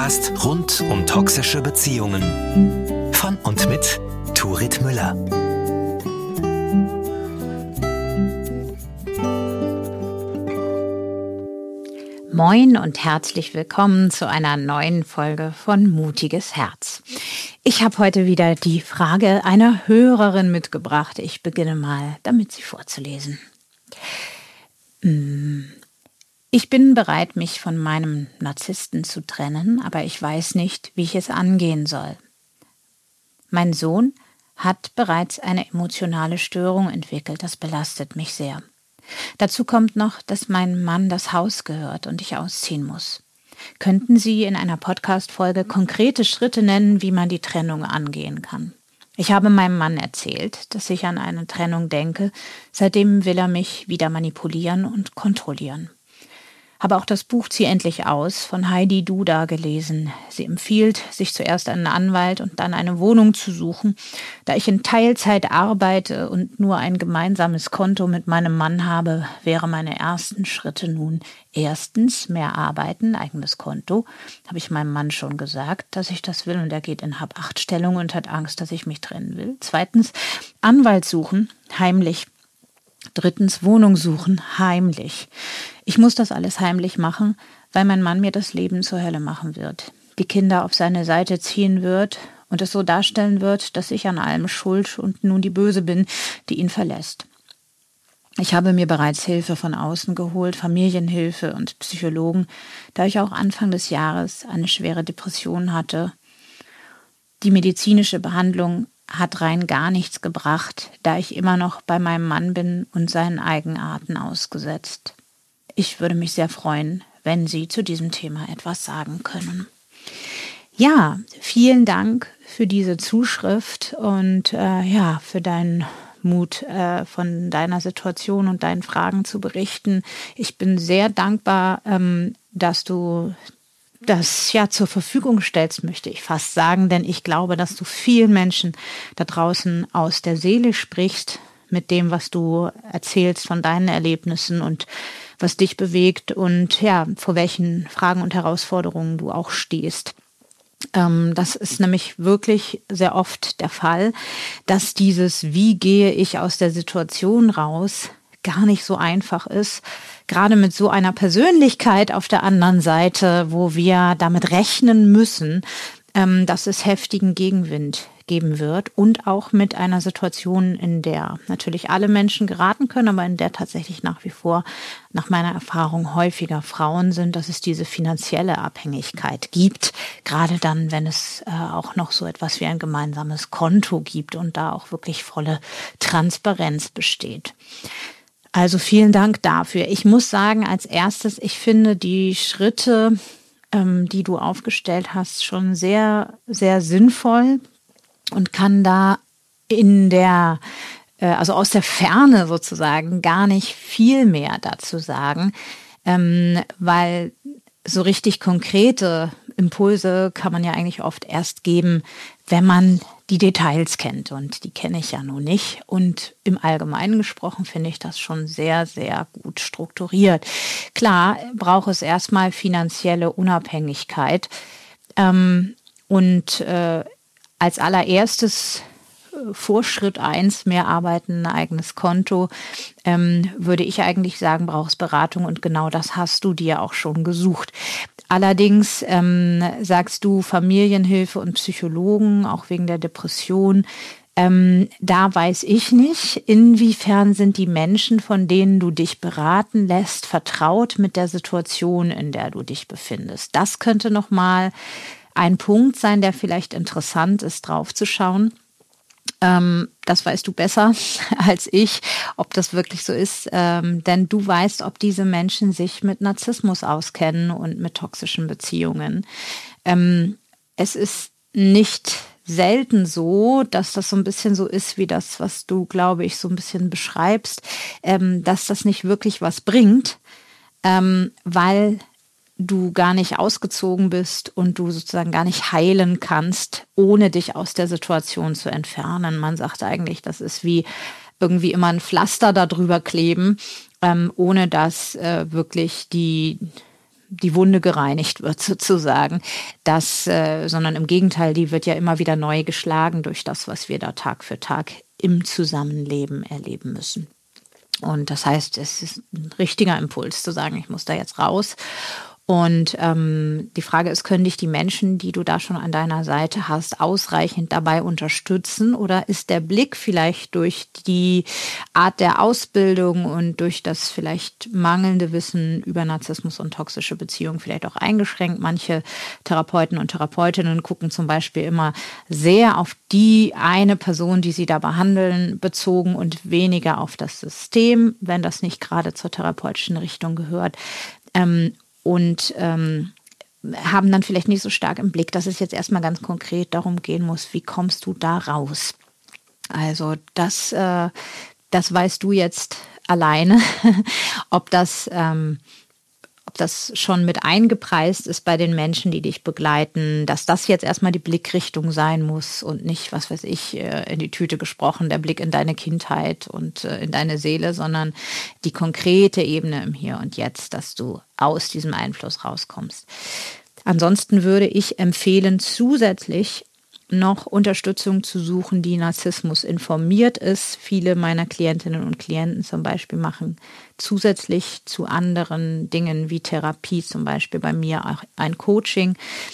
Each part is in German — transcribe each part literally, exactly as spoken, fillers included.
Podcast rund um toxische Beziehungen. Von und mit Turit Müller. Moin und herzlich willkommen zu einer neuen Folge von Mutiges Herz. Ich habe heute wieder die Frage einer Hörerin mitgebracht. Ich beginne mal damit, sie vorzulesen. Ich bin bereit, mich von meinem Narzissten zu trennen, aber ich weiß nicht, wie ich es angehen soll. Mein Sohn hat bereits eine emotionale Störung entwickelt. Das belastet mich sehr. Dazu kommt noch, dass mein Mann das Haus gehört und ich ausziehen muss. Könnten Sie in einer Podcast-Folge konkrete Schritte nennen, wie man die Trennung angehen kann? Ich habe meinem Mann erzählt, dass ich an eine Trennung denke. Seitdem will er mich wieder manipulieren und kontrollieren. Habe auch das Buch Zieh endlich aus von Heidi Duda gelesen. Sie empfiehlt, sich zuerst einen Anwalt und dann eine Wohnung zu suchen. Da ich in Teilzeit arbeite und nur ein gemeinsames Konto mit meinem Mann habe, wären meine ersten Schritte nun erstens mehr arbeiten, eigenes Konto. Habe ich meinem Mann schon gesagt, dass ich das will und er geht in Hab-Acht-Stellung und hat Angst, dass ich mich trennen will. Zweitens Anwalt suchen, heimlich. Drittens Wohnung suchen, heimlich. Ich muss das alles heimlich machen, weil mein Mann mir das Leben zur Hölle machen wird. Die Kinder auf seine Seite ziehen wird und es so darstellen wird, dass ich an allem schuld und nun die Böse bin, die ihn verlässt. Ich habe mir bereits Hilfe von außen geholt, Familienhilfe und Psychologen, da ich auch Anfang des Jahres eine schwere Depression hatte. Die medizinische Behandlung hat rein gar nichts gebracht, da ich immer noch bei meinem Mann bin und seinen Eigenarten ausgesetzt. Ich würde mich sehr freuen, wenn Sie zu diesem Thema etwas sagen können. Ja, vielen Dank für diese Zuschrift und äh, ja, für deinen Mut, äh, von deiner Situation und deinen Fragen zu berichten. Ich bin sehr dankbar, ähm, dass du das ja zur Verfügung stellst, möchte ich fast sagen, denn ich glaube, dass du vielen Menschen da draußen aus der Seele sprichst mit dem, was du erzählst von deinen Erlebnissen und was dich bewegt und ja, vor welchen Fragen und Herausforderungen du auch stehst. Ähm, das ist nämlich wirklich sehr oft der Fall, dass dieses Wie gehe ich aus der Situation raus gar nicht so einfach ist. Gerade mit so einer Persönlichkeit auf der anderen Seite, wo wir damit rechnen müssen, ähm, dass es heftigen Gegenwind geben wird und auch mit einer Situation, in der natürlich alle Menschen geraten können, aber in der tatsächlich nach wie vor, nach meiner Erfahrung, häufiger Frauen sind, dass es diese finanzielle Abhängigkeit gibt, gerade dann, wenn es äh, auch noch so etwas wie ein gemeinsames Konto gibt und da auch wirklich volle Transparenz besteht. Also vielen Dank dafür. Ich muss sagen, als erstes, ich finde die Schritte, ähm, die du aufgestellt hast, schon sehr, sehr sinnvoll und kann da in der, äh, also aus der Ferne sozusagen gar nicht viel mehr dazu sagen, ähm, weil so richtig konkrete Impulse kann man ja eigentlich oft erst geben, wenn man die Details kennt. Und die kenne ich ja nun nicht. Und im Allgemeinen gesprochen finde ich das schon sehr, sehr gut strukturiert. Klar braucht es erstmal finanzielle Unabhängigkeit. Ähm, und äh, als allererstes Vorschritt eins, mehr arbeiten, ein eigenes Konto, ähm, würde ich eigentlich sagen, brauchst Beratung und genau das hast du dir auch schon gesucht. Allerdings ähm, sagst du Familienhilfe und Psychologen, auch wegen der Depression. Ähm, da weiß ich nicht, inwiefern sind die Menschen, von denen du dich beraten lässt, vertraut mit der Situation, in der du dich befindest. Das könnte nochmal ein Punkt sein, der vielleicht interessant ist, drauf zu schauen. Ähm, das weißt du besser als ich, ob das wirklich so ist, ähm, denn du weißt, ob diese Menschen sich mit Narzissmus auskennen und mit toxischen Beziehungen. Ähm, es ist nicht selten so, dass das so ein bisschen so ist wie das, was du, glaube ich, so ein bisschen beschreibst, ähm, dass das nicht wirklich was bringt, ähm, weil du gar nicht ausgezogen bist und du sozusagen gar nicht heilen kannst, ohne dich aus der Situation zu entfernen. Man sagt eigentlich, das ist wie irgendwie immer ein Pflaster da drüber kleben, ähm, ohne dass äh, wirklich die die Wunde gereinigt wird sozusagen, das, äh, sondern im Gegenteil, die wird ja immer wieder neu geschlagen durch das, was wir da Tag für Tag im Zusammenleben erleben müssen. Und das heißt, es ist ein richtiger Impuls zu sagen, ich muss da jetzt raus. Und ähm, die Frage ist, können dich die Menschen, die du da schon an deiner Seite hast, ausreichend dabei unterstützen? Oder ist der Blick vielleicht durch die Art der Ausbildung und durch das vielleicht mangelnde Wissen über Narzissmus und toxische Beziehungen vielleicht auch eingeschränkt? Manche Therapeuten und Therapeutinnen gucken zum Beispiel immer sehr auf die eine Person, die sie da behandeln, bezogen und weniger auf das System, wenn das nicht gerade zur therapeutischen Richtung gehört. Ähm, Und ähm, haben dann vielleicht nicht so stark im Blick, dass es jetzt erstmal ganz konkret darum gehen muss, wie kommst du da raus? Also das, äh, das weißt du jetzt alleine, ob das, ähm, ob das schon mit eingepreist ist bei den Menschen, die dich begleiten, dass das jetzt erstmal die Blickrichtung sein muss und nicht, was weiß ich, in die Tüte gesprochen, der Blick in deine Kindheit und in deine Seele, sondern die konkrete Ebene im Hier und Jetzt, dass du aus diesem Einfluss rauskommst. Ansonsten würde ich empfehlen, zusätzlich noch Unterstützung zu suchen, die Narzissmus informiert ist. Viele meiner Klientinnen und Klienten zum Beispiel machen zusätzlich zu anderen Dingen wie Therapie, zum Beispiel bei mir auch ein Coaching.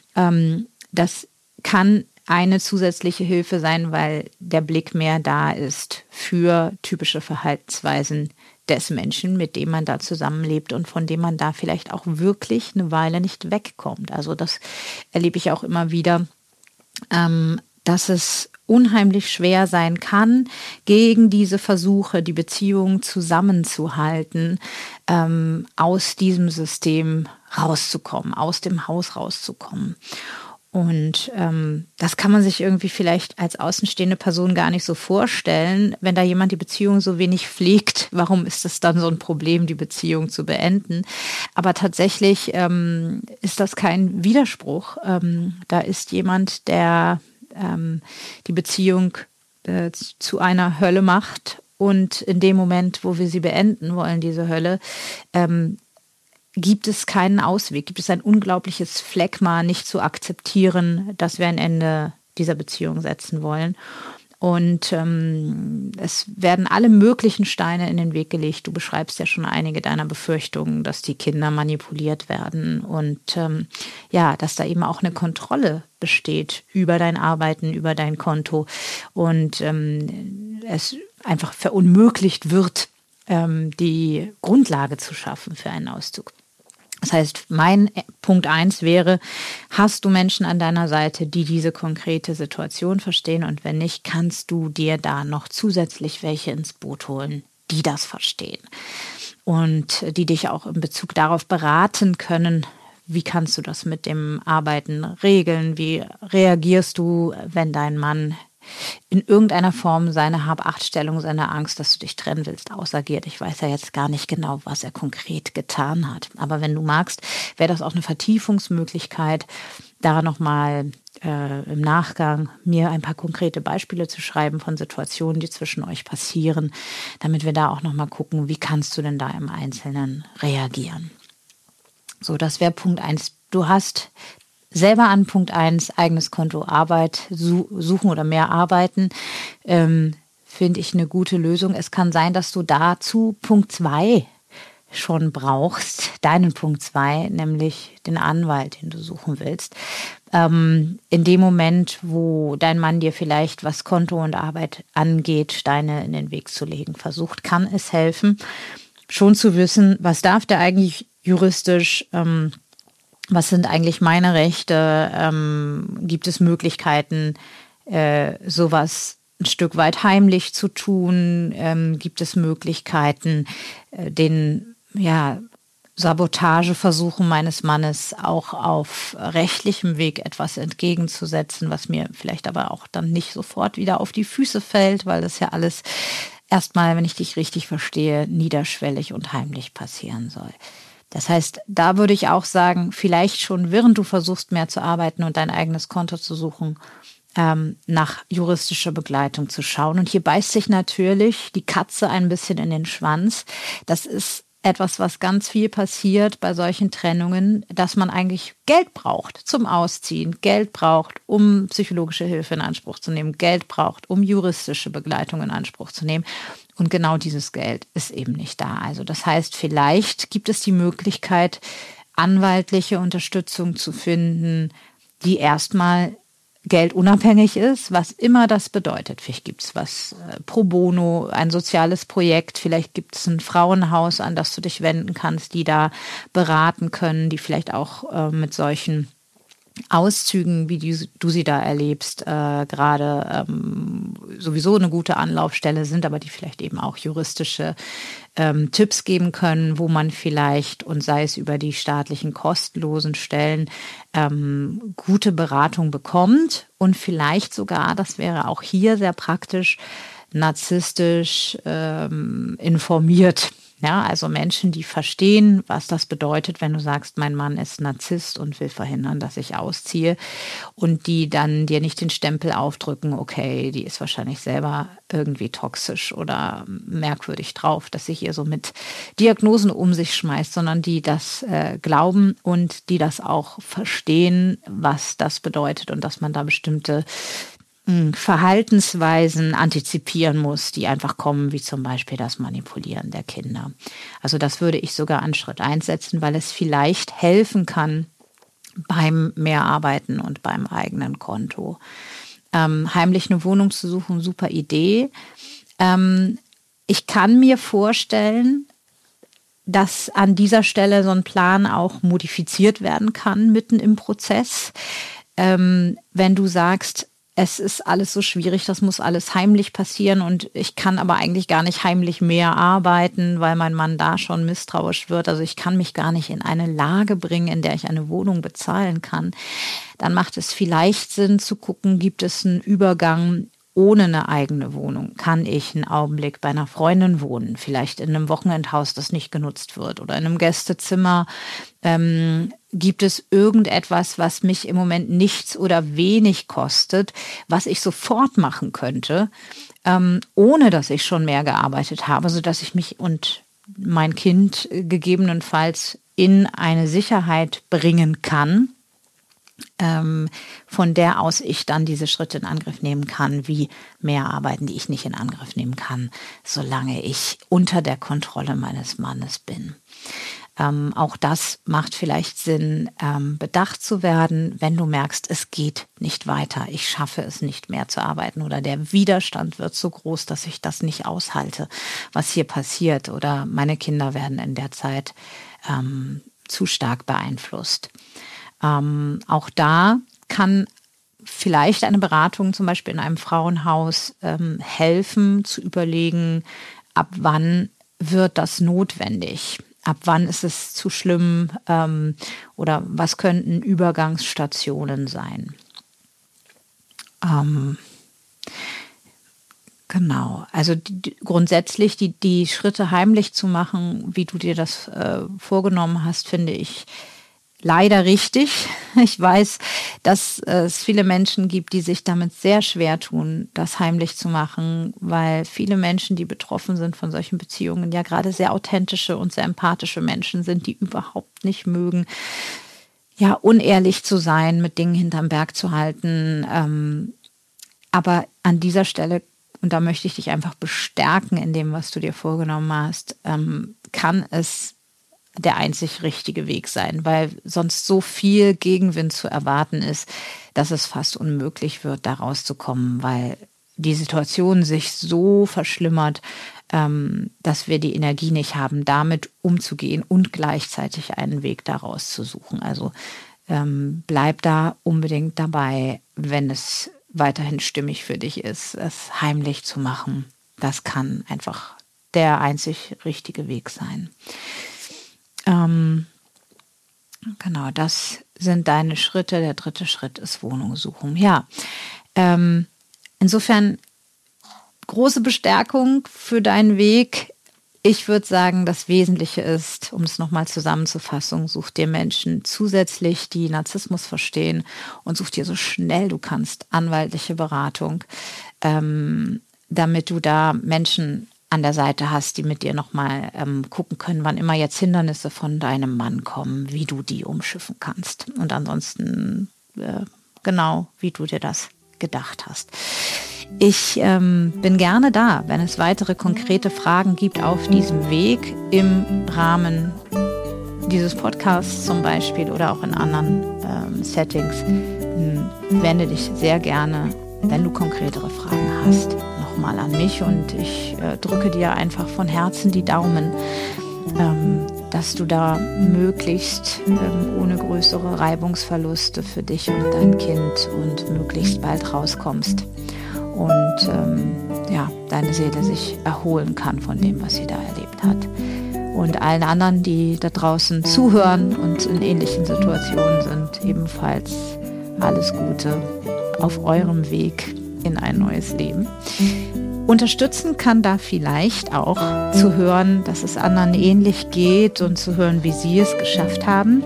Das kann eine zusätzliche Hilfe sein, weil der Blick mehr da ist für typische Verhaltensweisen des Menschen, mit dem man da zusammenlebt und von dem man da vielleicht auch wirklich eine Weile nicht wegkommt. Also das erlebe ich auch immer wieder, dass es unheimlich schwer sein kann, gegen diese Versuche, die Beziehung zusammenzuhalten, ähm, aus diesem System rauszukommen, aus dem Haus rauszukommen. Und ähm, das kann man sich irgendwie vielleicht als außenstehende Person gar nicht so vorstellen. Wenn da jemand die Beziehung so wenig pflegt, warum ist es dann so ein Problem, die Beziehung zu beenden? Aber tatsächlich ähm, ist das kein Widerspruch. Ähm, da ist jemand, der ähm, die Beziehung äh, zu einer Hölle macht und in dem Moment, wo wir sie beenden wollen, diese Hölle, ähm, gibt es keinen Ausweg, gibt es ein unglaubliches Phlegma, nicht zu akzeptieren, dass wir ein Ende dieser Beziehung setzen wollen. Und ähm, es werden alle möglichen Steine in den Weg gelegt. Du beschreibst ja schon einige deiner Befürchtungen, dass die Kinder manipuliert werden und ähm, ja, dass da eben auch eine Kontrolle besteht über dein Arbeiten, über dein Konto und ähm, es einfach verunmöglicht wird, ähm, die Grundlage zu schaffen für einen Auszug. Das heißt, mein Punkt eins wäre, hast du Menschen an deiner Seite, die diese konkrete Situation verstehen? Und wenn nicht, kannst du dir da noch zusätzlich welche ins Boot holen, die das verstehen und die dich auch in Bezug darauf beraten können, wie kannst du das mit dem Arbeiten regeln? Wie reagierst du, wenn dein Mann in irgendeiner Form seine Hab-Acht-Stellung, seine Angst, dass du dich trennen willst, ausagiert? Ich weiß ja jetzt gar nicht genau, was er konkret getan hat. Aber wenn du magst, wäre das auch eine Vertiefungsmöglichkeit, da nochmal äh, im Nachgang mir ein paar konkrete Beispiele zu schreiben von Situationen, die zwischen euch passieren, damit wir da auch nochmal gucken, wie kannst du denn da im Einzelnen reagieren. So, das wäre Punkt eins. Du hast selber an Punkt eins, eigenes Konto, Arbeit suchen oder mehr arbeiten, ähm, finde ich eine gute Lösung. Es kann sein, dass du dazu Punkt zwei schon brauchst, deinen Punkt zwei, nämlich den Anwalt, den du suchen willst. Ähm, in dem Moment, wo dein Mann dir vielleicht, was Konto und Arbeit angeht, Steine in den Weg zu legen versucht, kann es helfen, schon zu wissen, was darf der eigentlich juristisch, ähm, was sind eigentlich meine Rechte? Ähm, gibt es Möglichkeiten, äh, sowas ein Stück weit heimlich zu tun? Ähm, gibt es Möglichkeiten, äh, den ja, Sabotageversuchen meines Mannes auch auf rechtlichem Weg etwas entgegenzusetzen, was mir vielleicht aber auch dann nicht sofort wieder auf die Füße fällt, weil das ja alles erstmal, wenn ich dich richtig verstehe, niederschwellig und heimlich passieren soll. Das heißt, da würde ich auch sagen, vielleicht schon während du versuchst, mehr zu arbeiten und dein eigenes Konto zu suchen, ähm, nach juristischer Begleitung zu schauen. Und hier beißt sich natürlich die Katze ein bisschen in den Schwanz. Das ist etwas, was ganz viel passiert bei solchen Trennungen, dass man eigentlich Geld braucht zum Ausziehen, Geld braucht, um psychologische Hilfe in Anspruch zu nehmen, Geld braucht, um juristische Begleitung in Anspruch zu nehmen. Und genau dieses Geld ist eben nicht da. Also das heißt, vielleicht gibt es die Möglichkeit, anwaltliche Unterstützung zu finden, die erstmal geldunabhängig ist, was immer das bedeutet. Vielleicht gibt es was äh, pro bono, ein soziales Projekt, vielleicht gibt es ein Frauenhaus, an das du dich wenden kannst, die da beraten können, die vielleicht auch äh, mit solchen Auszügen, wie die, du sie da erlebst, äh, gerade ähm, sowieso eine gute Anlaufstelle sind, aber die vielleicht eben auch juristische ähm, Tipps geben können, wo man vielleicht, und sei es über die staatlichen kostenlosen Stellen, ähm, gute Beratung bekommt und vielleicht sogar, das wäre auch hier sehr praktisch, narzisstisch ähm, informiert. Ja, also Menschen, die verstehen, was das bedeutet, wenn du sagst, mein Mann ist Narzisst und will verhindern, dass ich ausziehe, und die dann dir nicht den Stempel aufdrücken, okay, die ist wahrscheinlich selber irgendwie toxisch oder merkwürdig drauf, dass sie hier so mit Diagnosen um sich schmeißt, sondern die das äh, glauben und die das auch verstehen, was das bedeutet und dass man da bestimmte Verhaltensweisen antizipieren muss, die einfach kommen, wie zum Beispiel das Manipulieren der Kinder. Also das würde ich sogar an Schritt eins setzen, weil es vielleicht helfen kann beim Mehrarbeiten und beim eigenen Konto. Ähm, heimlich eine Wohnung zu suchen, super Idee. Ähm, ich kann mir vorstellen, dass an dieser Stelle so ein Plan auch modifiziert werden kann, mitten im Prozess. Ähm, wenn du sagst, es ist alles so schwierig, das muss alles heimlich passieren und ich kann aber eigentlich gar nicht heimlich mehr arbeiten, weil mein Mann da schon misstrauisch wird. Also ich kann mich gar nicht in eine Lage bringen, in der ich eine Wohnung bezahlen kann. Dann macht es vielleicht Sinn zu gucken, gibt es einen Übergang ohne eine eigene Wohnung? Kann ich einen Augenblick bei einer Freundin wohnen? Vielleicht in einem Wochenendhaus, das nicht genutzt wird, oder in einem Gästezimmer. Ähm, gibt es irgendetwas, was mich im Moment nichts oder wenig kostet, was ich sofort machen könnte, ähm, ohne dass ich schon mehr gearbeitet habe, sodass ich mich und mein Kind gegebenenfalls in eine Sicherheit bringen kann, Ähm, von der aus ich dann diese Schritte in Angriff nehmen kann, wie mehr Arbeiten, die ich nicht in Angriff nehmen kann, solange ich unter der Kontrolle meines Mannes bin. Ähm, auch das macht vielleicht Sinn, ähm, bedacht zu werden, wenn du merkst, es geht nicht weiter, ich schaffe es nicht mehr zu arbeiten oder der Widerstand wird so groß, dass ich das nicht aushalte, was hier passiert, oder meine Kinder werden in der Zeit ähm, zu stark beeinflusst. Ähm, auch da kann vielleicht eine Beratung zum Beispiel in einem Frauenhaus ähm, helfen, zu überlegen, ab wann wird das notwendig? Ab wann ist es zu schlimm? Ähm, oder was könnten Übergangsstationen sein? Ähm, genau, also die, grundsätzlich die, die Schritte heimlich zu machen, wie du dir das äh, vorgenommen hast, finde ich leider richtig. Ich weiß, dass es viele Menschen gibt, die sich damit sehr schwer tun, das heimlich zu machen, weil viele Menschen, die betroffen sind von solchen Beziehungen, ja gerade sehr authentische und sehr empathische Menschen sind, die überhaupt nicht mögen, ja, unehrlich zu sein, mit Dingen hinterm Berg zu halten. Ähm, aber an dieser Stelle, und da möchte ich dich einfach bestärken in dem, was du dir vorgenommen hast, ähm, kann es der einzig richtige Weg sein, weil sonst so viel Gegenwind zu erwarten ist, dass es fast unmöglich wird, da rauszukommen, weil die Situation sich so verschlimmert, ähm, dass wir die Energie nicht haben, damit umzugehen und gleichzeitig einen Weg daraus zu suchen. Also ähm, bleib da unbedingt dabei, wenn es weiterhin stimmig für dich ist, es heimlich zu machen. Das kann einfach der einzig richtige Weg sein. Ähm, genau, das sind deine Schritte. Der dritte Schritt ist Wohnung suchen. Ja, ähm, insofern große Bestärkung für deinen Weg. Ich würde sagen, das Wesentliche ist, um es nochmal zusammenzufassen, such dir Menschen zusätzlich, die Narzissmus verstehen, und such dir so schnell du kannst anwaltliche Beratung, ähm, damit du da Menschen an der Seite hast, die mit dir nochmal ähm, gucken können, wann immer jetzt Hindernisse von deinem Mann kommen, wie du die umschiffen kannst. Und ansonsten äh, genau, wie du dir das gedacht hast. Ich ähm, bin gerne da, wenn es weitere konkrete Fragen gibt auf diesem Weg im Rahmen dieses Podcasts zum Beispiel oder auch in anderen ähm, Settings. Wende dich sehr gerne, wenn du konkretere Fragen hast, nochmal an mich und ich äh, drücke dir einfach von Herzen die Daumen, ähm, dass du da möglichst ähm, ohne größere Reibungsverluste für dich und dein Kind und möglichst bald rauskommst und ähm, ja, deine Seele sich erholen kann von dem, was sie da erlebt hat. Und allen anderen, die da draußen zuhören und in ähnlichen Situationen sind, ebenfalls alles Gute auf eurem Weg in ein neues Leben. Unterstützen kann da vielleicht auch zu hören, dass es anderen ähnlich geht und zu hören, wie sie es geschafft haben.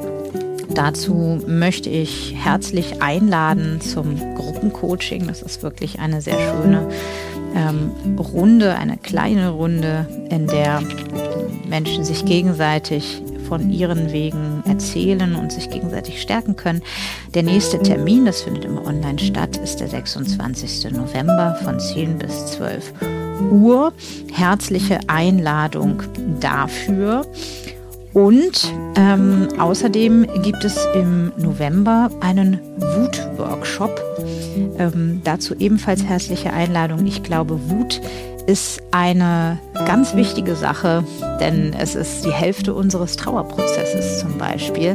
Dazu möchte ich herzlich einladen zum Gruppencoaching. Das ist wirklich eine sehr schöne ähm, Runde, eine kleine Runde, in der Menschen sich gegenseitig von ihren Wegen erzählen und sich gegenseitig stärken können. Der nächste Termin, das findet immer online statt, ist der sechsundzwanzigsten November von zehn bis zwölf Uhr. Herzliche Einladung dafür. Und ähm, außerdem gibt es im November einen Wut-Workshop. Ähm, dazu ebenfalls herzliche Einladung. Ich glaube, Wut ist eine ganz wichtige Sache, denn es ist die Hälfte unseres Trauerprozesses zum Beispiel.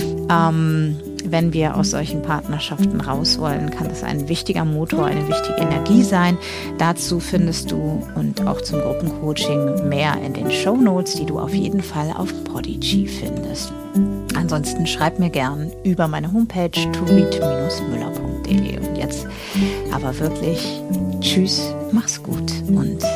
Ähm, wenn wir aus solchen Partnerschaften raus wollen, kann das ein wichtiger Motor, eine wichtige Energie sein. Dazu findest du und auch zum Gruppencoaching mehr in den Shownotes, die du auf jeden Fall auf Podigy findest. Ansonsten schreib mir gern über meine Homepage turit müller punkt de. Und jetzt aber wirklich tschüss, mach's gut und